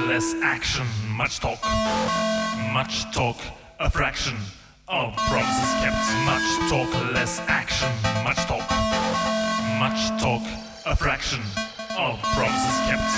less action, much talk, a fraction of promises kept. Much talk, less action, much talk, a fraction of promises kept.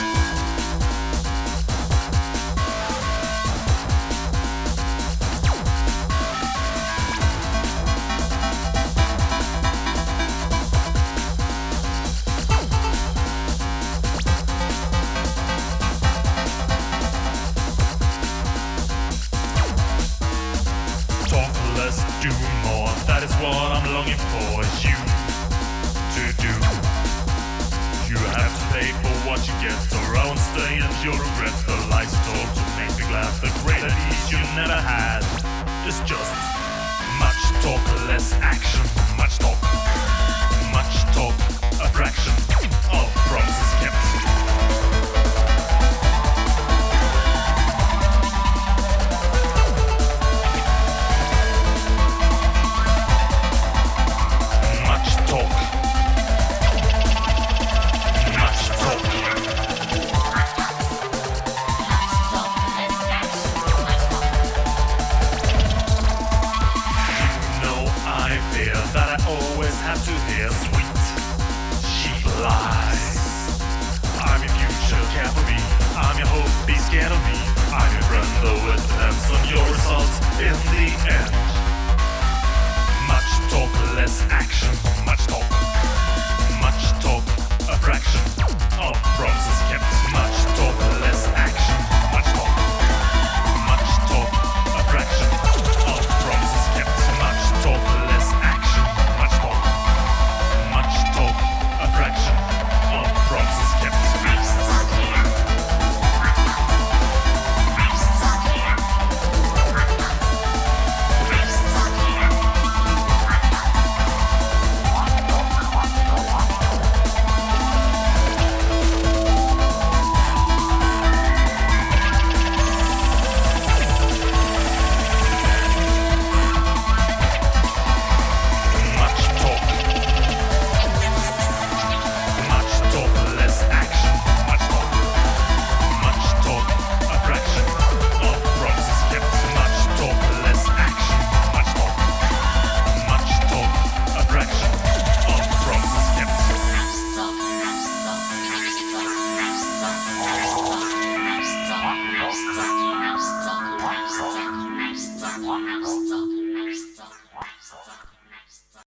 Do more, that is what I'm longing for you to do. You have to pay for what you get, or I won't stay and you'll regret the lies told to make me glad. The greater ease you never had is just much talk, less action, much talk, a fraction of promises kept. That I always have to hear sweet, cheap lies. I'm your future, care for me. I'm your hope, be scared of me. I'm your friend, though it depends on your results in the end.